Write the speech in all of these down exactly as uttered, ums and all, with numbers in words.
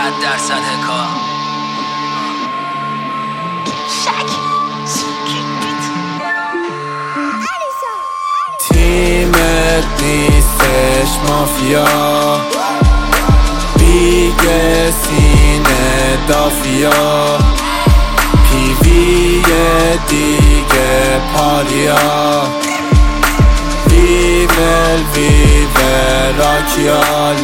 صد درصد هکا تیمت نیستش مافیا، بیگه سینه دافیا، پیوی دیگه پاریا، ویول ویول راکیال.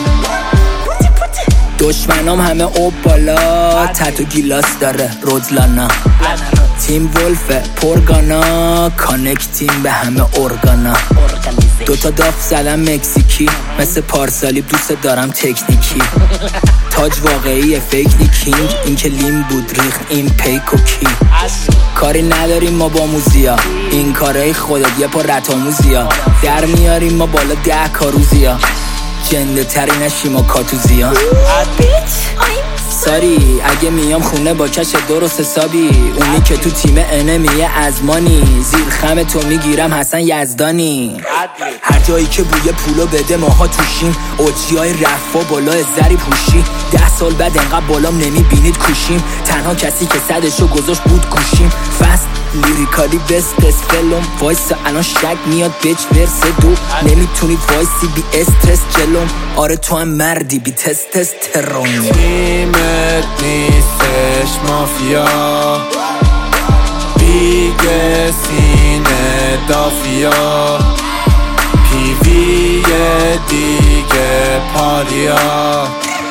دشمنام همه اوب بالا، تتو گیلاس داره رودلانا، تیم ولفه پرگانا، کانکتیم به همه ارگانا. دوتا داف زدم مکزیکی، مثل پارسالی دوست دارم تکنیکی. تاج واقعی فیک نی کینگ، این که لیم بود ریخ این پیک و کی. کاری نداریم ما با موزیا، این کارای خودت یه پا رتاموزیا. در میاریم ما بالا ده کاروزیا، جنده تری نشیم و کاتوزیا. ساری اگه میام خونه با کش درست حسابی، اونی که تو تیم انمیه ازمانی. زیر خم تو میگیرم حسن یزدانی. هر جایی که بوی پولو بده ماها توشیم، اوجی های رفا بالا زری پوشی. ده سال بعد انقدر بالام نمیبینید کوشیم، تنها کسی که صدشو گذاشت بود گوشیم. فست لیریکالی بست فلوم وایس الان شک میاد بیچ ورس دو. نمیتونید وایسی بی استرس جلوم، آره تو هم مردی بی تست تست ترون. تیمت نیستش مافیا، بیگه سینه دافیا، پیوی دیگه پاریا،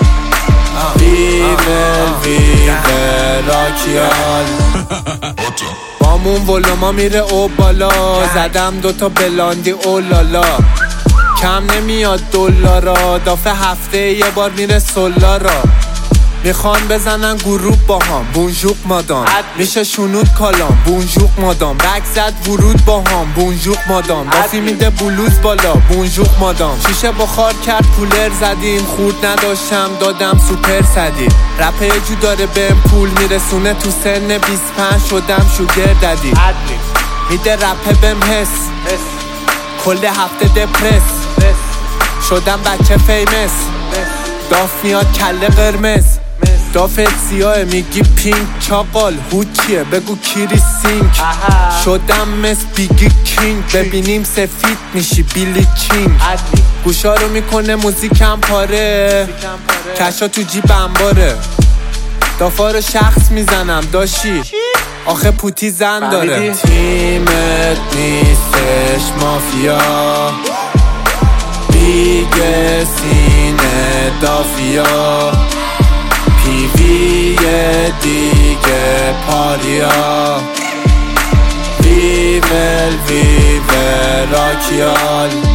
ویول ویول راکیال. بامون ولوما میره او بالا، زدم دوتا بلاندی اولالا. کم نمیاد دلارا، دافه هفته یه بار میره سولارا. میخوان بزنن گروپ با هم، بونجوق مادام میشه شنود کالام، بونجوق مادام بک زد ورود با هم، بونجوق مادام دافی میده بلوز بالا، بونجوق مادام. شیشه بخار کرد کولر زدیم، خورد نداشتم دادم سوپر سدی. رپه یه جو داره بهم پول میرسونه، تو سن بیست و پنج شدم شوگر دادی. میده رپه بهم حس، کل هفته دپرس شدم بچه فیمس. داف میاد کله قرمز، دافت سیاه میگی پینک. چاقال هوچیه بگو کیری سینک. شدم مثل بیگی کینگ، ببینیم سفید میشی بیلی کینگ. گوشا رو میکنه موزیکم پاره، کشا تو جیبم باره. دافا رو شخص میزنم داشی، آخه پوتی زن داره. تیمت نیستش مافیا، بیگه سینه دافیا، پیوی دیگه پاریا، ویول ویول راکیال.